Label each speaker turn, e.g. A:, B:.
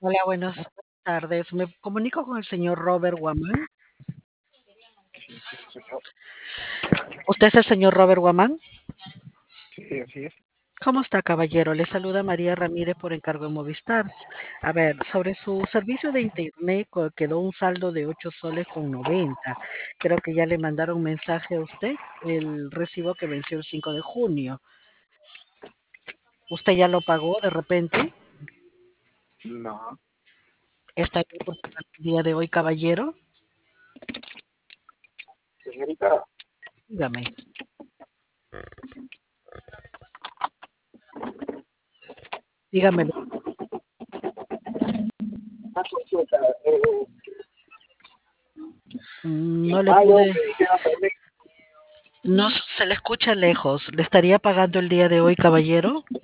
A: Hola, buenas tardes. Me comunico con el señor Robert Guamán.
B: Sí, sí, soy yo.
A: ¿Usted es el señor Robert Guamán?
B: Sí, así es.
A: ¿Cómo está, caballero? Le saluda María Ramírez por encargo de Movistar. A ver, sobre su servicio de internet quedó un saldo de 8 soles con 90. Creo que ya le mandaron mensaje a usted el recibo que venció el 5 de junio. ¿Usted ya lo pagó de repente?
B: No,
A: ¿Está bien por pagar el día de hoy, caballero?
B: señorita,
A: Dígame. Dígame.
B: una consulta.
A: Mm,
B: En
A: no le
B: mayo
A: pude.
B: me dijeron también,
A: No se le escucha lejos. ¿Le estaría pagando el día de hoy, caballero?